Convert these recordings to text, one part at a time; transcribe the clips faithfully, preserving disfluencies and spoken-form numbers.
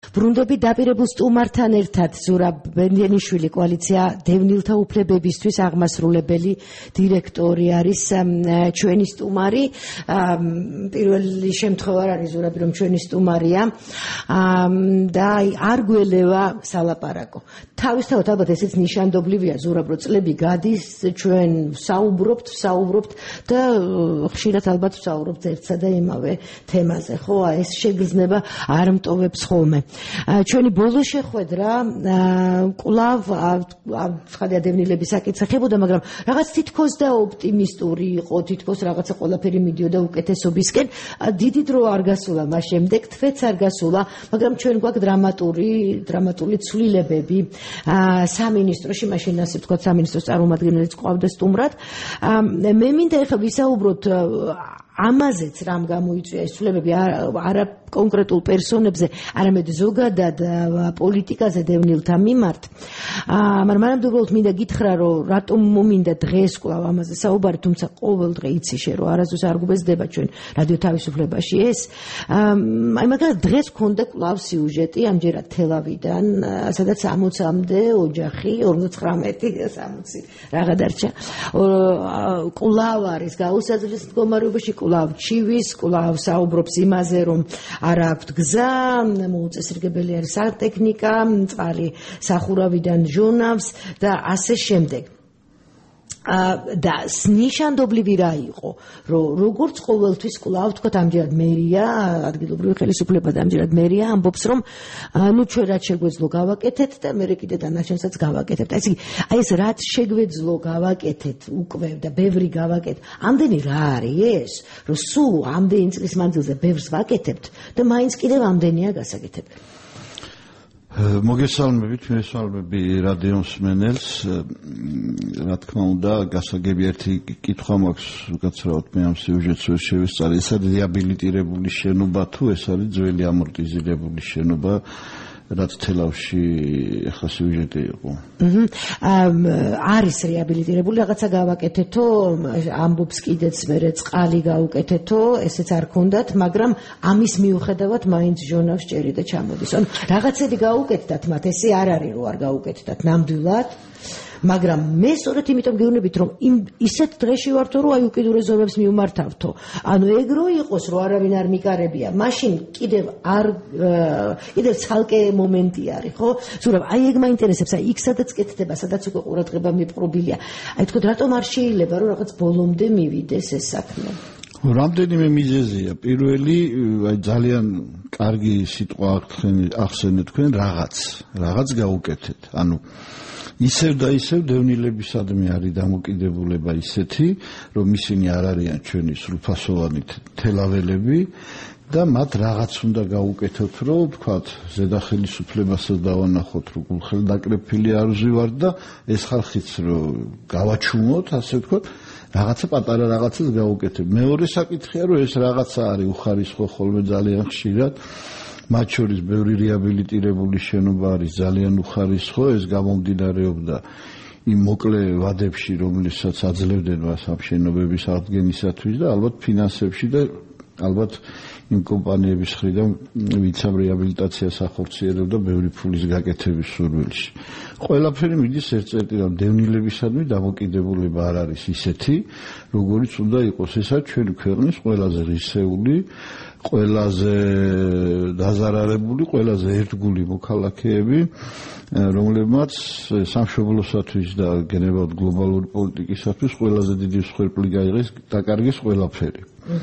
ბრუნდები დაპირებულ სტუმართან ერთად ზურაბ ბენდენიშვილი კოალიცია დევნილთა უფლებებისთვის აღმასრულებელი დირექტორი არის ჩვენი სტუმარი. პირველი შემთხვევა არის ზურაბი რომ ჩვენი სტუმარია და არ გველევა სალაპარაკო. თავისთავად ალბათ ესეც ნიშანდობლივია ზურაბ რო წლები გადის ჩვენ საუბრობთ საუბრობთ და ხშირად ალბათ ვსაუბრობთ ერთსა და იმავე თემაზე ხო ეს შეგრძნება არ მტოვებს ხოლმე. ჩვენი ბოლო შეხვედრა კვლავ ცხადია დევნილების საკითხი ხებოდა, მაგრამ რაღაც თითქოს და ოპტიმისტური იყო, თითქოს რაღაცა ყველაფერი მიდიოდა უკეთესობისკენ. დიდი დრო არ გასულა მას შემდეგ, თვეც არ გასულა, მაგრამ ჩვენ გვაქვს დრამატური დრამატული ცვლილებები სამინისტროში, მაშინ ასე ვთქვათ, სამინისტროს წარმომადგენელიც ყავდა სტუმრად. მე მინდა ეხლა ვისაუბროთ ამაზეც რამ გამოიწვია ეს ცვლილებები არა კონკრეტულ პერსონებზე, არამედ ზოგადად პოლიტიკაზე დევნილთა მიმართ. მაგრამ მანამდე უბრალოდ მინდა გითხრა, რომ რატომ მომინდა დღეს კვლავ ამაზე საუბარი, თუმცა ყოველ დღე იცი შე, რომ არასდროს არ გვესდება ჩვენ რადიო თავისუფლებაში ეს. აი მაგრამ დღეს გქონდა კვლავ სიუჟეტი, ამჯერად თელავიდან, სადაც სამოცამდე ოჯახი, ორმოცდათხმეტი, სამოცი რაღა დარჩა. კვლავ არის გაუსაძლეს მდგომარეობაში, კვლავ ჩივის, კვლავ საუბრობს იმაზე, რომ არ აქვთ გზა, მოუწესრიგებელი არის სატექნიკა, მწვარი სახურავიდან ჟონავს და ასე შემდეგ. და ნიშანდობლივი რა იყო, რომ როგორც ყოველთვის კვლავ თქვათ ამჯერად მერია, ადგილობრივი ხელისუფლება და ამჯერად მერია ამბობს, რომ ნუ ჩვენ რაც შეგვეძლო გავაკეთეთ და მე კიდე დანარჩენსაც გავაკეთებთ. აი ეს რაც შეგვეძლო გავაკეთეთ უკვე და ბევრი გავაკეთეთ. ამდენი რა არის ეს, რომ სულ ამდენი წლის მანძილზე ბევრს ვაკეთებთ და მაინც კიდევ ამდენია გასაკეთებელი. მოგესალმებით, მესალმები რადიო მსმენელს. რა თქმა უნდა, გასაგები ერთი კითხვა მაქვს, უკაცრავად მე ამ სიუჟეტს ვერ შევესწარი. ეს არის რეაბილიტირებული შენობა თუ ეს არის ძველი ამორტიზირებული შენობა, რაც თელავში ახლა სიუჟეტი იყო. არის რეაბილიტირებული, რაღაცა გავაკეთეთო, ამბობს კიდეც მერე წყალი გავუკეთეთო, ესეც არ ქონდათ, მაგრამ ამის მიუხედავად მაინც ჟონავს ჭერი და ჩამოდის. ანუ რაღაცები გაუკეთდათ მათ, ესე არ არის რომ არ გაუკეთდათ ნამდვილად. მაგრამ მე სწორედ იმიტომ გეუბნებით, რომ ისეთ დღეში ვართო, რომ აი უკიდურესობებს მიუმართავთო. ანუ ეგ რო იყოს, რომ არავინ არ მიკარებია, მაშინ კიდევ არ კიდევ ცალკე მომენტი არის, ხო? ზურაბ, აი ეგ მაინტერესებს, აი იქ სადაც კეთდება, სადაც უკვე ყურადღება მიპყრობილია. აი თქვენ რატომ არ შეიძლება, რომ რაღაც ბოლომდე მივიდეს ეს საქმე? რამდენიმე მიზეზია. პირველი, აი ძალიან კარგი სიტყვა ახსენეთ თქვენ, რაღაც, რაღაც გაუკეთეთ. ანუ ისევ და ისევ დევნილებისადმი არის დამოკიდებულება ისეთი, რომ ისინი არ არიან ჩვენი სრულფასოვანი თელაველები და მათ რაღაც უნდა გაუკეთოთ, რომ ვთქვათ, ზედახელისუფლებასაც დავანახოთ, რომ გულხელდაკრეფილი არ ვზივართ და ეს ხალხიც რომ გავაჩუმოთ, ასე ვთქვათ, რაღაცა პატარა რაღაცას გაუკეთებ. მეორე საკითხია, რომ ეს რაღაცა არის უხარისხო ხოლმე ძალიან ხშირად. მათ შორის ბევრი რეაბილიტირებული შენობა არის ძალიან უხარისხო, ეს გამომდინარეობდა იმ მოკლე ვადებში, რომელსაც აძლევდნენ მას ამ შენობების აღდგენისათვის და ალბათ ფინანსებში და ალბათ იმ კომპანიების მხრიდან, ვინც ამ რეაბილიტაციას ახორციელებდა ბევრი ფულის გაკეთების სურვილში. ყველაფერი მიდის ერთ წერტილად, დევნილებისადმი დამოკიდებულება არ არის ისეთი, როგორიც უნდა იყოს. ესაც ჩვენი ქვეყნის ყველაზე ღირსეული, ყველაზე დაზარალებული, ყველაზე ერთგული მოქალაქეები, რომლებმაც სამშობლოსათვის და გენერალურად გლობალური პოლიტიკისათვის ყველაზე დიდი მსხვერპლი გაიღეს, დაკარგეს ყველაფერი.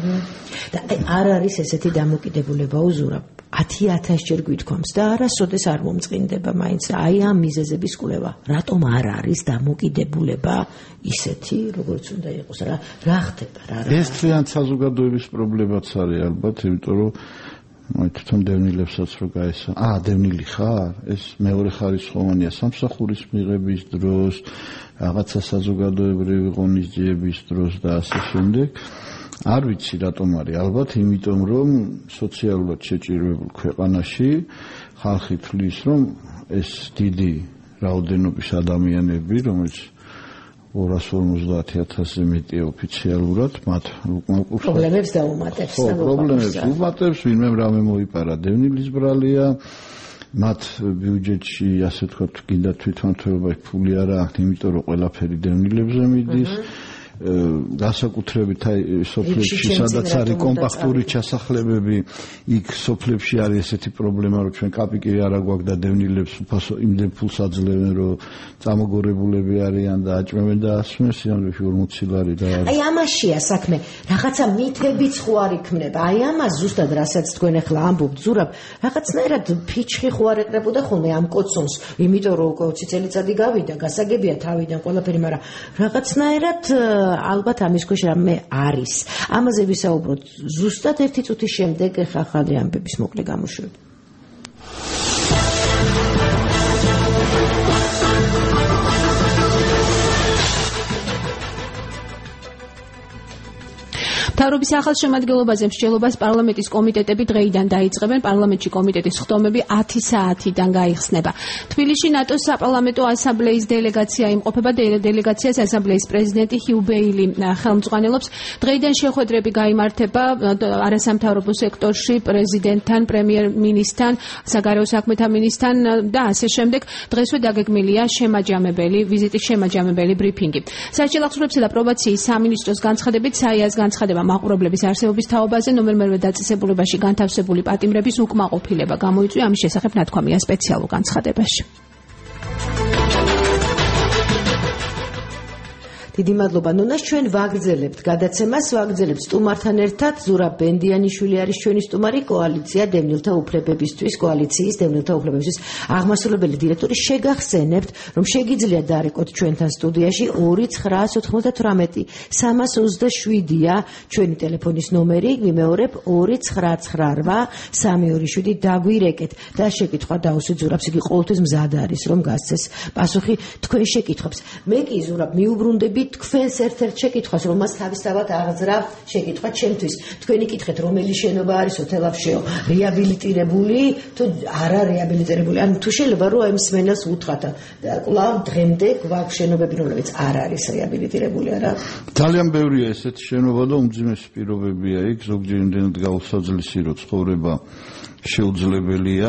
და არ არის ესეთი დამოკიდებულება უზურა ათი ათასჯერ გვითქვამს და არასოდეს არ მომწყინდება მაინც აი ამ მიზეზების კვლევა. რატომ არ არის დამოკიდებულება ისეთი, როგორც უნდა იყოს? რა რა ხდება? რა რა ეს ძალიან საზოგადოების პრობლემაც არის ალბათ, იმიტომ რომ აი თვითონ დევნილებსაც რო გაესა. აა, დევნილი ხარ? ეს მეორე ხარისხოვანია სამსახურის მიღების დროს, რაღაცა საზოგადოებრივი ღონისძიების დროს და ასე შემდეგ. არ ვიცი რატომ არის, ალბათ იმიტომ რომ სოციალურად შეჭირვებულ ქვეყანაში ხალხი თვლის, რომ ეს დიდი რაოდენობის ადამიანები, რომელიც ორას ორმოცდაათი ათასზე მეტია ოფიციალურად, მათ უკმაყოფილებს პრობლემებს დაუმატებს. ხო, პრობლემებს უმატებს, ვინმე რამე მოიპარა, დევნილის ბრალია მათ ბიუჯეტში ასე თქვა კიდე თვითმმართველობაში ფული არა აქვს, იმიტომ რომ ყველაფერი დევნილებზე მიდის. განსაკუთრებით აი სოფლებში სადაც არის კომპაქტური ჩასახლებები, იქ სოფლებში არის ესეთი პრობლემა, რომ ჩვენ კაპიკი არა გვაქვს და დევნილებს უფასო იმდენ ფულს აძლევენ, რომ წამოგორებულები არიან და აჭმევენ და ასმენ სიამოვნებაში ორმოცი ლარი და აი ამაშია საქმე, რაღაცა მითებიც ხო არ იქმნება. აი ამას ზუსტად რასაც თქვენ ახლა ამბობთ, ზურაბ, რაღაცნაირად ფიჩხი ხო არ ეკრებოდა ხოლმე ამ კოცონს, იმიტომ რომ ოცი წელიწადი გავიდა, გასაგებია თავიდან ყველაფერი, მაგრამ რაღაცნაირად ალბათ ამის ქვეშ რამე არის. ამაზე ვისაუბროთ ზუსტად ერთი წუთის შემდეგ ახალი ამბების მოკლე გამოშვება. მთავრობის ახალ შემადგენლობაზე მსჯელობას პარლამენტის კომიტეტები დღეიდან დაიწყებენ. პარლამენტში კომიტეტის ხდომები ათი საათიდან გაიხსნება. თბილისში ნატოს საპარლამენტო ასამბლეის დელეგაცია იმყოფება. დელეგაციას ასამბლეის პრეზიდენტი ჰიუ ბეილი ხელმძღვანელობს. დღეიდან შეხვედრები გაიმართება არასამთავრობო სექტორში პრეზიდენტთან, პრემიერ-მინისტრთან, საგარეო საქმეთა მინისტრთან და ასე შემდეგ. დღესვე დაგეგმილია შემაჯამებელი ვიზიტის შემაჯამებელი ბრიფინგი. საჭირო ახსნებისა და პრობაციის სამინისტროს განცხადებით საიას განცხადება მაყურებლების არსებობის თაობაზე ნომერ მერვე დაწესებულებაში განთავსებული პატიმრების უკმაყოფილება გამოიწვია. ამის შესახებ ნათქვამია სპეციალურ განცხადებაში. დიდი მადლობა ნონას, ჩვენ ვაგრძელებთ გადაცემას, ვაგრძელებთ სტუმართან ერთად. ზურაბ ბენდიანიშვილი არის ჩვენი სტუმარი, კოალიცია დევნილთა უფლებებისთვის, კოალიციის დევნილთა უფლებებისთვის აღმასრულებელი დირექტორი. შეგახსენებთ, რომ შეგიძლიათ დაარეკოთ ჩვენთან სტუდიაში ორი ცხრაას ოთხმოცდათვრამეტი სამას ოცდაშვიდია ჩვენი ტელეფონის ნომერი, ვიმეორებ ორი ცხრა ცხრა რვა სამი ორი შვიდი დაგვირეკეთ და შეკითხვა დაუსვით ზურაბს, იგი ყოველთვის მზად არის რომ გასცეს პასუხი თქვენ შეკითხვებს. მე კი ზურაბ მიუბრუნდები თქვენს ერთ-ერთ შეკითხვას, რომ მას თავისთავად აღძრავ შეკითხვა ჩემთვის. თქვენი კითხეთ, რომელი შენობა არის ოთელავშეო რეაბილიტირებული თუ არა რეაბილიტირებული. ან თუ შეიძლება რომ ამ სმენელს უთხრათ, კვლავ დღემდე გვაქვს შენობები, რომლებიც არ არის რეაბილიტირებული, არა? ძალიან ბევრია ესეთი შენობა და უმძიმესი პირობებია იქ, ზოგჯერ იმდენად გაუსაძლისი, რომ ცხოვრება შეუძლებელია.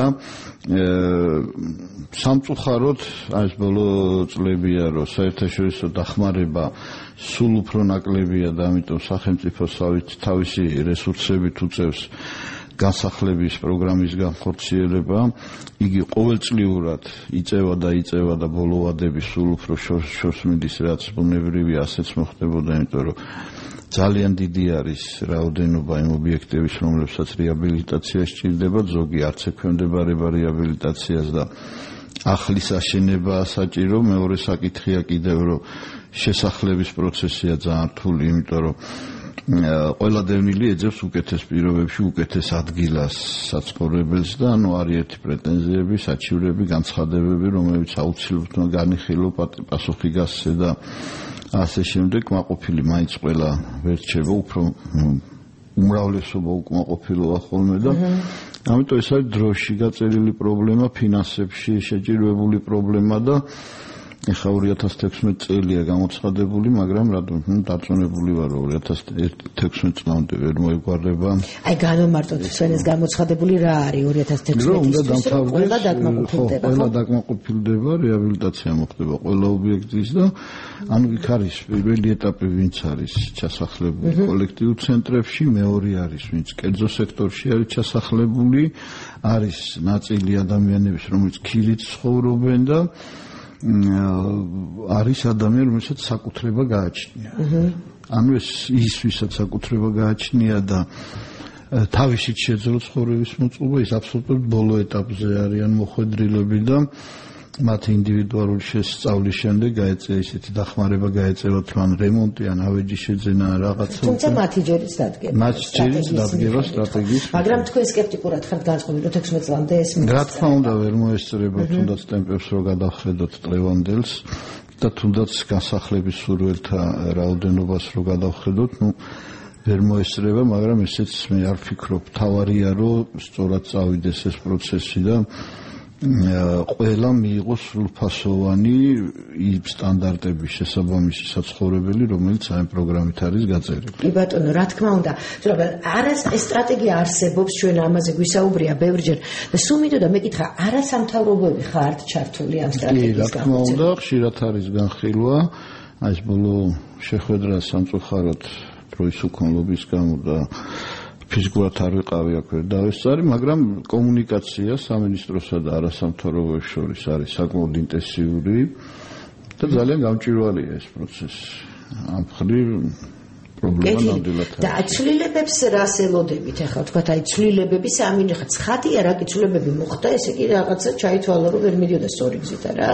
სამწუხაროდ ეს ბოლო წლებია, რომ საერთაშორისო დახმარება სულ უფრო ნაკლებია და ამიტომ სახელმწიფო თავისი რესურსებით უწევს განსახლების პროგრამის განხორციელება. იგი ყოველწლიურად იწევა და იწევა და ბოლო ვადები სულ უფრო შორს მიდის, რაც ბუნებრივია, ასეც მოხდებოდა, იმიტომ რომ ძალიან დიდი არის რაოდენობა იმ ობიექტების, რომლებსაც რეაბილიტაცია სჭირდება, ზოგი არც ექვემდებარება რეაბილიტაციას და ახლის აშენება საჭირო. მეორე საკითხია კიდევ, რომ შესახლების პროცესია ძალიან რთული, იმიტომ რომ ყველა დევნილი ეძებს უკეთეს პირობებში უკეთეს ადგილას საცხოვრებელს და ანუ არის ერთი პრეტენზიები, საჩივრები, განცხადებები, რომლებიც აუცილებლად უნდა განიხილო, პასუხი გასცე და ასე შემდეგ. კმაყოფილი მაინც ყველა ვერ რჩება, უფრო უმრავლესობა უკმაყოფილოა ხოლმე და ამიტომ ეს არის დროში გაწერილი პრობლემა, ფინანსებში შეჭირვებული პრობლემა და ეხლა ორი ათას თექვსმეტი წელია გამოცხადებული, მაგრამ რადგან დარწმუნებული ვარ, რომ ორი ათას თექვსმეტი წლამდე ვერ მოეგვარდება. აი განვმარტოთ ჩვენ ეს გამოცხადებული რა არის ორი ათას თექვსმეტისთვის, ყველა დაკმაყოფილდება. ყველა დაკმაყოფილდება, რეაბილიტაცია მოხდება ყველა ობიექტის და ანუ იქ არის პირველი ეტაპი, ვინც არის ჩასახლებული კოლექტიურ ცენტრებში, მეორე არის ვინც კერძო სექტორში არის ჩასახლებული, არის ნაწილი ადამიანების, რომლებიც ქილით ცხოვრობენ და არის ადამიანი, რომელსაც საკუთრება გააჩნია. ანუ ეს ის, ვისაც საკუთრება გააჩნია და თავისით შეძლო ცხოვრების მოწყობა, ის აბსოლუტურად ბოლო ეტაპზე არიან მოხვედრილები და მათი ინდივიდუალური შესწავლის შემდეგ გაეწია ისეთი დახმარება, გაეწევათ მან რემონტი ან ავეჯის შეძენა რაღაცა. თუმცა მათი ჯერიც დადგება. მათი ჯერიც დადგება სტრატეგიის. მაგრამ თქვენ სკეპტიკურად ხართ განწყობილი, რომ თექვსმეტ წლამდე ეს რა თქმა უნდა ვერ მოესწრება, თუნდაც ტემპებს რო გადავხედოთ ტლევანდელს და თუნდაც განსახლების სურვილთა რაოდენობას რო გადავხედოთ, ნუ ვერ მოესწრება, მაგრამ ესეც მე არ ვფიქრობ, თავარია რომ სწორად წავიდეს ეს პროცესი და ყველა მიიღოს სრულფასოვანი სტანდარტების შესაბამისი საცხოვრებელი, რომელიც ამ პროგრამით არის გაწერილი. კი ბატონო, რა თქმა უნდა, არა ეს სტრატეგია არსებობს, ჩვენ ამაზე გვისაუბრია ბევრჯერ და სულ მინდოდა მეკითხა, არა სამთავრობოები ხართ ჩართული ამ სტრატეგიის გამოცემაში? კი, რა თქმა უნდა, ხშირად არის განხილვა, აი ეს ბოლო შეხვედრა სამწუხაროდ დროის უქონლობის გამო და ფიზიკურად არ ვიყავი აქ ვერ დავესწარი, მაგრამ კომუნიკაცია სამინისტროსა და არასამთავრობოებს შორის არის საკმაოდ ინტენსიური და ძალიან გამჭვირვალეა ეს პროცესი. ამ მხრივ პრობლემა ნამდვილად არის. და ცვლილებებს რას ელოდებით ახლა თქვა, აი ცვლილებები სამინისტრო ცხადია რა კი ცვლილებები მოხდა, ესე კი რაღაცა ჩაითვალა რომ ვერ მიდიოდა სწორი გზით რა.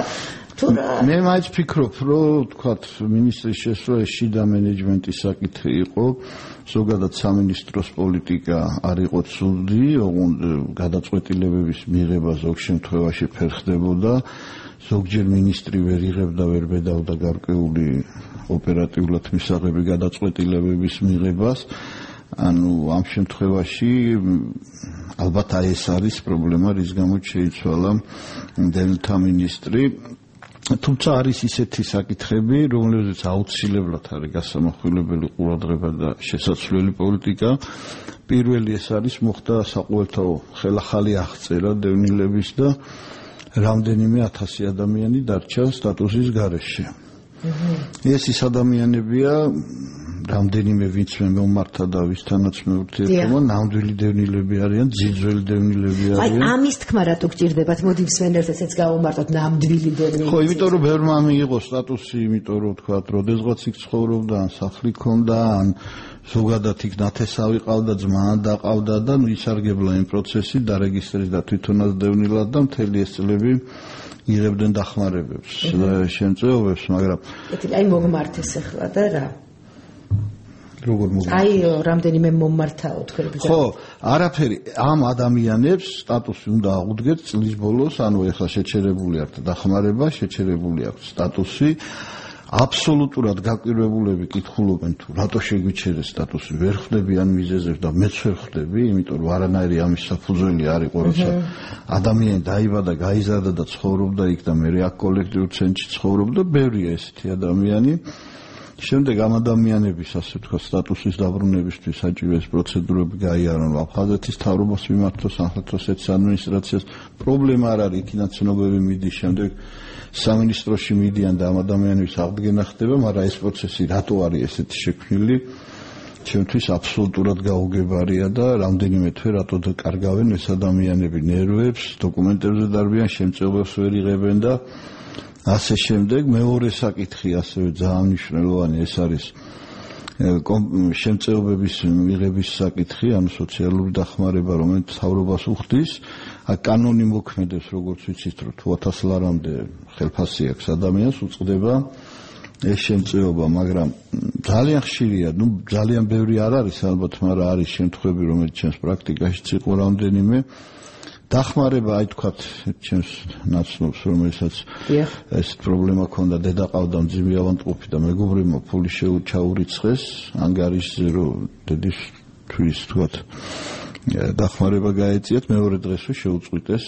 მე მაინც ფიქრობ, რომ თქვა მინისტრის შესვლა შიდა მენეჯმენტის საკითხი იყო, ზოგადად სამინისტროს პოლიტიკა არ იყო ცუდი, ოღონდ გადაწყვეტილებების მიღება ზოგ შემთხვევაში ფერხდებოდა, ზოგჯერ მინისტრი ვერ იღებდა, ვერ ბედავდა გარკვეული ოპერატიულად მისაღები გადაწყვეტილებების მიღებას. ანუ ამ შემთხვევაში ალბათ აი ეს არის პრობლემა, რის გამოც შეიცვალა დევნილთა მინისტრი. თუმცა არის ისეთი საკითხები, რომლებზეც აუცილებლად არის გასამახვილებელი ყურადღება და შესაძლებელი პოლიტიკა. პირველი ეს არის, მოხდა საყოველთაო ხელახალი აღწერა დევნილების და რამდენიმე ათასი ადამიანი დარჩა სტატუსის გარეშე. ეს ის ადამიანებია, რამდენიმე ვინც მე მომართა და ვისთანაც მე ურთიერთობა, ნამდვილი დევნილები არიან, ძიძველი დევნილები არიან. აი ამის თქმა რატო გჭირდებათ? მოდი მსმენელს ესეც გავუმარტოთ, ნამდვილი დევნილები. ხო, იმიტომ რომ ბევრმა მიიღო სტატუსი, იმიტომ რომ თქვა, როდესღაც იქ ცხოვრობდა, ან სახლი ჰქონდა, ან ზოგადად იქ ნათესავი ყავდა, ძმა დაყავდა და ნუ ისარგებლა იმ პროცესით, დარეგისტრირდა და თვითონაც დევნილად და მთელი ეს წლები იღებდნენ დახმარებებს, შემწეობებს, მაგრამ აი მოგმართეს ახლა და რა? როგორ მოგმართა? აი რამდენიმე მომმართაო თქვენ ბრძანებით. ხო, არაფერი, ამ ადამიანებს სტატუსი უნდა აღუდგეთ წლის ბოლოს, ანუ ეხლა შეჩერებული აქვს დახმარება, შეჩერებული აქვს სტატუსი. აბსოლუტურად გაკვირვებულები კითხულობენ თუ რატო შეგვიჩერეს სტატუსი, ვერ ხვდები ან მიზეზებს და მეც ვერ ხვდები, იმიტომ რომ არანაირი ამის საფუძველი არ იყო, როცა ადამიანი დაიბადა, გაიზარდა და ცხოვრობდა იქ და მე აქ კოლექტიურ ცენტრში ცხოვრობდა, ბევრია ესეთი ადამიანი. შემდეგ ამ ადამიანების, ასე ვთქვათ, სტატუსის დაბრუნებისთვის საჭირო ეს პროცედურები გაიარონ აფხაზეთის მთავრობას მიმართოს, სამხედროს ადმინისტრაციას. პრობლემა არ არის, იქიდან ცნობები მიდის, შემდეგ სამინისტროში მიდიან და ამ ადამიანების აღდგენა ხდება, მაგრამ ეს პროცესი რატო არის ესეთი შექმნილი? ჩემთვის აბსოლუტურად გაუგებარია და რამდენიმე თვე რატო დაკარგავენ ეს ადამიანები ნერვებს, დოკუმენტებზე დარბიან, შემწეობებს ვერ იღებენ და ასე შემდეგ. მეორე საკითხი ასევე ძალიან მნიშვნელოვანი, ეს არის შემწეობების მიღების საკითხი, ანუ სოციალური დახმარება, რომელიც მთავრობას უხდის. კანონი მოქმედებს, როგორც ვიცით, რომ თუ ათას ლარამდე ხელფასი აქვს ადამიანს, უწყდება ეს შემწეობა, მაგრამ ძალიან ხშირია, ну ძალიან ბევრი არ არის ალბათ, მაგრამ არის შემთხვევები, რომელიც ჩემს პრაქტიკაშიც იყო რამდენიმე. დახმარება, აი თქვათ, ჩემს ნაცნობს, რომელსაც ეს პრობლემა ჰქონდა, დედა ყავდა მძიმე ავადმყოფი და მეგობრებმა ფული შეუჩაურიცხეს, ანგარიშზე რომ დედის თვის თქვათ დახმარება გაეწიათ, მეორე დღესვე შეუწყვიტეს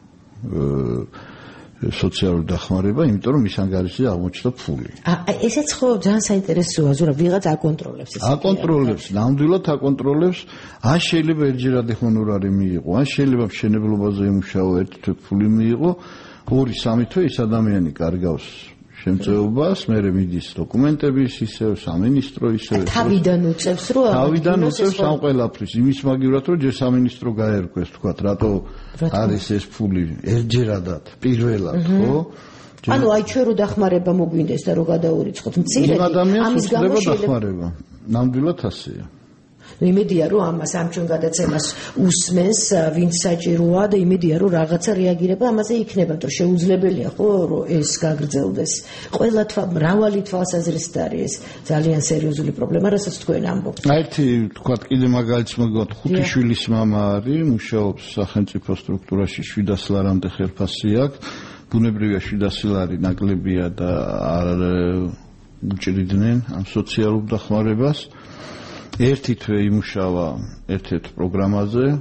სოციალური დახმარება, იმიტომ რომ მის ანგარიშზე აღმოჩნდა ფული. ესეც ხო ძალიან საინტერესოა, ზურაბ, ვიღაც აკონტროლებს ეს. აკონტროლებს, ნამდვილად აკონტროლებს. ან შეიძლება ერთჯერადი ჰონორარი მიიღო, ან შეიძლება მშენებლობაზე იმუშაო, ერთი თვე ფული მიიღო, ორი სამი თვე ის ადამიანი კარგავს შემწეობას, მერე მიდის დოკუმენტების ისევ, სამინისტრო ისევ. თავიდან უწევს რომ თავიდან უწევს ამ ყველაფრის, იმის მაგივრად რომ ჯერ სამინისტრო გაერკვეს, თქვათ, რატო არის ეს ფული ერთჯერადად, პირველად, ხო? ანუ აი ჩვენ რო დახმარება მოგვინდეს და რო გადაურიცხოთ მცირედი, ამის გამო შეიძლება ნამდვილად ასეა. იმედია რომ ამას ამ ჩვენ გადაცემას უსმენს ვინც საჭიროა და იმედია რომ რაღაცა რეაგირება ამაზე იქნება, რომ შეუძლებელია ხო რომ ეს გაგრძელდეს. ყველა მრავალი თვალსაზრისით არის ეს ძალიან სერიოზული პრობლემა, რასაც თქვენ ამბობთ. ერთი თქვათ კიდე მაგალითს მოგივათ, ხუთი შვილის მამა არის, მუშაობს სახელმწიფო სტრუქტურაში, შვიდას ლარამდე ხელფასი აქვს. ბუნებრივია შვიდასი ლარი ნაკლებია და არ უჭირდნენ ამ სოციალურ დახმარებას. ერთი თვე იმუშავა ერთ-ერთ პროგრამაზე,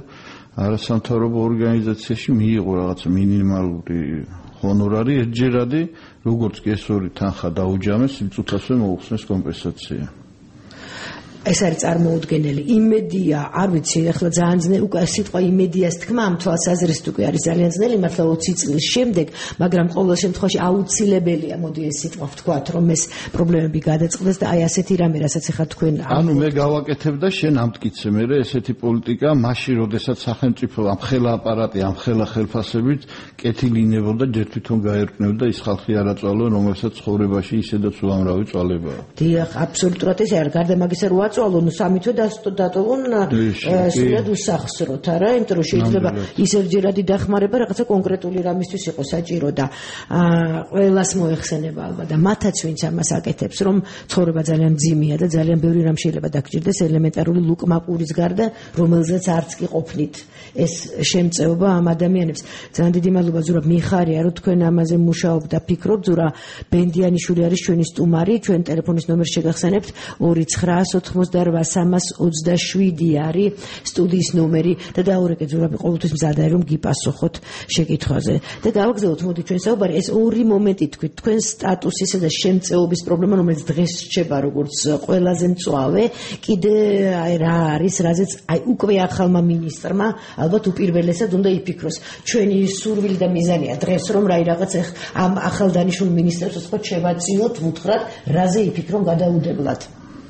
არასამთავრობო ორგანიზაციაში მიიღო რაღაცა მინიმალური ჰონორარი ერთჯერადი, როგორც კი ეს ორი თანხა დაუჯამეს, იმ წუთასვე მოუხსნეს კომპენსაცია. ეს არის წარმოუდგენელი. იმედია, არ ვიცი, ახლა ძალიან ძნელი, უკვე სიტყვა იმედიას თქმა ამ თვალსაზრისით უკვე არის ძალიან ძნელი, მართლა ოცი წლის შემდეგ, მაგრამ ყოველ შემთხვევაში აუცილებელია, მოდი ეს სიტყვა ვთქვათ, რომ ეს პრობლემები გადაწყდეს და აი ასეთი რამე, რასაც ახლა თქვენ ანუ მე გავაკეთებ და შენ ამტკიცე, მე ესეთი პოლიტიკა, მაშინ როდესაც სახელმწიფო ამ ხელა აპარატი, ამ ხელა ხელფასებით კეთილი ინებოდა, ჯერ თვითონ გაერკვნებდა ის ხალხი არაწვალო, რომელსაც ცხოვრებაში ისედაც უამრავი წვალებაა. დიახ, აბსოლუტურად ესე არის, გარდა მაგისა რო აწვალონ სამითო დატოვონ სულად უსახსროთ, არა, იმიტომ რომ შეიძლება ის ერთჯერადი დახმარება რაღაცა კონკრეტული რამისთვის იყოს საჭირო და ყველას მოეხსენება ალბათ და მათაც ვინც ამას აკეთებს, რომ ცხოვრება ძალიან მძიმეა და ძალიან ბევრი რამ შეიძლება დაგჭირდეს ელემენტარული ლუკმაპურის გარდა, რომელზეც არც კი ყოფნით ეს შემწეობა ამ ადამიანებს. ძალიან დიდი მადლობა ზურაბ, მიხარია რომ თქვენ ამაზე მუშაობთ და ფიქრობთ. ზურაბ ბენდიანიშვილი არის ჩვენი სტუმარი, ჩვენ ტელეფონის ნომერს შეგახსენებთ ორი ცხრაას ოთხმოცდაორვა სამას ოცდაშვიდი არის სტუდიის ნომერი და დაურეკეთ ზურაბი ყოველთვის მზადაა რომ გიპასუხოთ შეკითხვაზე და გავაგზავნოთ მოდი ჩვენ საუბარი ეს ორი მომენტი თქვით თქვენ სტატუსისა და შემწეობის პრობლემა რომელიც დღეს რჩება როგორც ყველაზე მწვავე კიდე აი რა არის რაზეც აი უკვე ახალმა მინისტრმა ალბათ უპირველესად უნდა იფიქროს ჩვენი სურვილი და მიზანია დღეს რომ რაი რაღაც ამ ახალ დანიშნულ მინისტრებს ხო შევაწიოთ უთხრათ რაზე იფიქრონ გადაუდებლად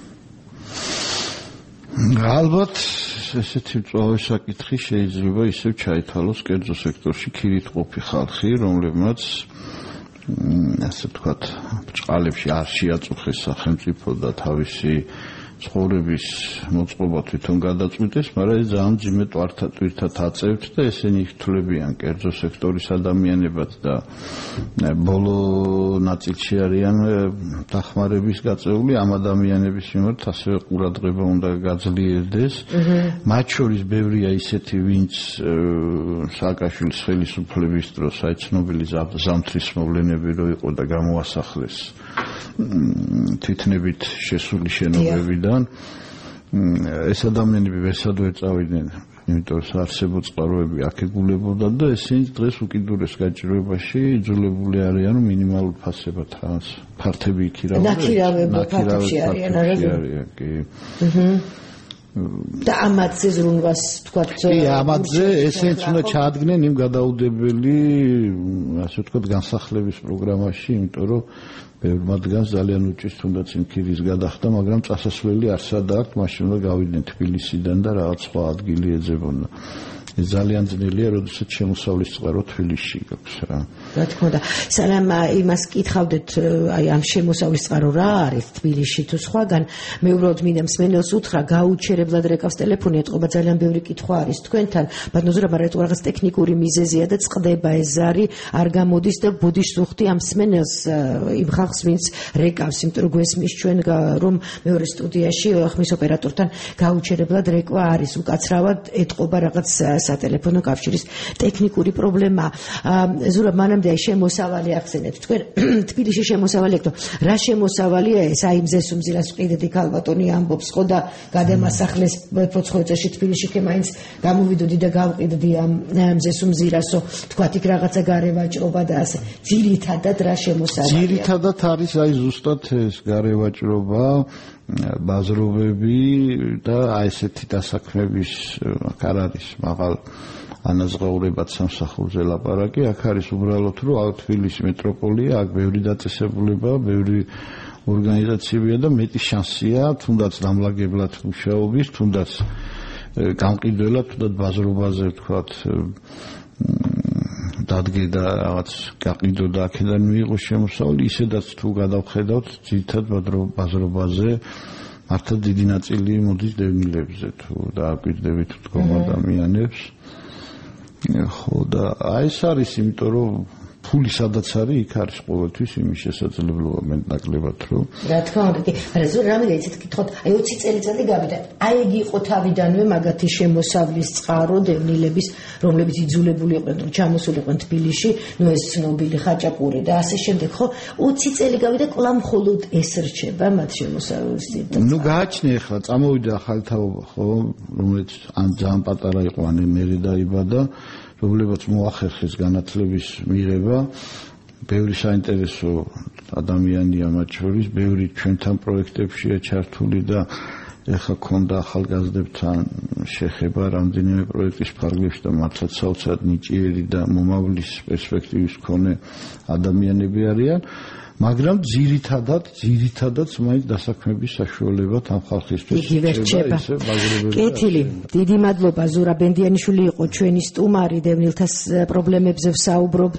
ალბათ ესეთი მწვავე საკითხი შეიძლება ისევ ჩაითვალოს კერძო სექტორში ქირითყოფი ხალხი, რომლებმაც ასე ვთქვათ, ბრჭყალებში არ შეაწუხეს სახელმწიფო და თავისი ცხოვრების მოწყობა თვითონ გადაწყვიტეს, მაგრამ ეს ძალიან მძიმე ტვირთად აწევთ და ესენი ითვლებიან კერძო სექტორის ადამიანებად და ბოლო ნაწილში არიან დახმარების გაწეული ამ ადამიანების მიმართ ასევე ყურადღება უნდა გაძლიერდეს. მათ შორის ბევრია ისეთი, ვინც სააკაშვილის ხელისუფლების დროს აი ცნობილი ზამთრის მოვლენები რო იყო და გამოასახლეს თვითნებით შესული შენობებიდან ეს ადამიანები ვერსადვე წავიდნენ, იმიტომ რომ საარსებო წყაროები აქ ეგულებოდა და ესენი დღეს უკიდურეს გაჭირვებაში იძულებული არიან მინიმალურ ფასებად რაღაც ფართები იქირავდნენ. ნაქირავება ფართებში არიან, არა? კი. და ამათზე ზრუნვას თქვათ კი ამათზე ესენც უნდა ჩაადგნენ იმ გადაუდებელი ასე ვთქვათ განსახლების პროგრამაში, იმიტომ რომ ბევრ მათგანს ძალიან უჭირს თუნდაც იმ ქირის გადახდა, მაგრამ წასასვლელი არსად აქვს, მაშინ უნდა გავიდნენ თბილისიდან და რაღაც სხვა ადგილი ეძებონა. ეს ძალიან ძნელია, როდესაც შემოსავლის წყარო თბილისში გაქვს რა. რა თქმა უნდა. სანამ იმას კითხავდეთ, აი ამ შემოსავლის წყარო რა არის თბილისში თუ სხვაგან, მე უბრალოდ მინდა მსმენელს უთხრა, გაუჩერებლად რეკავს ტელეფონი, ეთყობა ძალიან ბევრი კითხვა არის თქვენთან. ბატონო ზურაბ, მაგრამ რაღაც ტექნიკური მიზეზია და წყდება ეს ზარი, არ გამოდის და ბოდიშს უხდი ამ მსმენელს იმ ხალხს, ვინც რეკავს, იმიტომ რომ გვესმის ჩვენ რომ მეორე სტუდიაში ხმის ოპერატორთან გაუჩერებლად რეკვა არის, უკაცრავად ეთყობა რაღაც სატელეფონო კავშირის ტექნიკური პრობლემა. ზურაბ, მანამდე აი შემოსავალი ახსენეთ. თქვენ თბილისში შემოსავალი ეკთო. რა შემოსავალია ეს? აი მზესუმზირას ვყიდეთ იქ ალბატონი ამბობს ხო და გადამასახლეს ფოცხოეცაში თბილისში ხე მაინც გამოვიდოდი და გავყიდდი ამ მზესუმზირასო. თქვათ იქ რაღაცა გარევაჭრობა და ასე. ძირითადად რა შემოსავალია? ძირითადად არის აი ზუსტად ეს გარევაჭრობა, ბაზრობები და აი ესეთი დასაქმების აქ არ არის მაღალ ანაზღაურებად სამსახურზე ლაპარაკი, აქ არის უბრალოდ რომ აქ თბილისის მეტროპოლია, აქ ბევრი დაწესებულება, ბევრი ორგანიზაციებია და მეტი შანსია თუნდაც დამლაგებლად მუშაობის, თუნდაც გამყიდველად, თუნდაც ბაზრობაზე ვთქვათ დადგე და რაღაც გაყიდო და აქედან მიიღო შემოსავალი, ისედაც თუ გადავხედავთ ძირითად ბაზრობაზე მართლა დიდი ნაწილი მოდის დევნილებზე თუ დააკვირდებით თქო ადამიანებს. ხო და აი ეს არის, იმიტომ რომ ფული სადაც არის, იქ არის ყოველთვის იმის შესაძლებლობა მეტნაკლებად, რომ რა თქმა უნდა, კი, არა ზოგადად რამე ისეთ კითხოთ, აი ოცი წელიწადი გავიდა. აი იგი იყო თავიდანვე მაგათი შემოსავლის წყარო დევნილების, რომლებიც იძულებული იყვნენ რომ ჩამოსულიყვნენ თბილისში, ნუ ეს ცნობილი ხაჭაპური და ასე შემდეგ, ხო? ოცი წელი გავიდა, კვლავ მხოლოდ ეს რჩება მათ შემოსავლის წინდა. ნუ გააჩნია ახლა, წამოვიდა ახალი თაობა, ხო, რომელიც ან ძალიან პატარა იყო, ან მერე დაიბადა, რომლებიც მოახერხეს განათლების მიღება. ბევრი საინტერესო ადამიანია მათ შორის, ბევრი ჩვენთან პროექტებშია ჩართული და ეხლა ქონდა ახალგაზრდებთან შეხება რამდენიმე პროექტის ფარგლებში და მართლაც საოცრად ნიჭიერი და მომავლის პერსპექტივის მქონე ადამიანები არიან. მაგრამ ძირითადად, ძირითადად მაინც დასაქმების საშუალება ამ ხალხისთვის რჩება. კეთილი, დიდი მადლობა ზურაბ ბენდიანიშვილი იყო ჩვენი სტუმარი, დევნილთა პრობლემებზე ვსაუბრობ.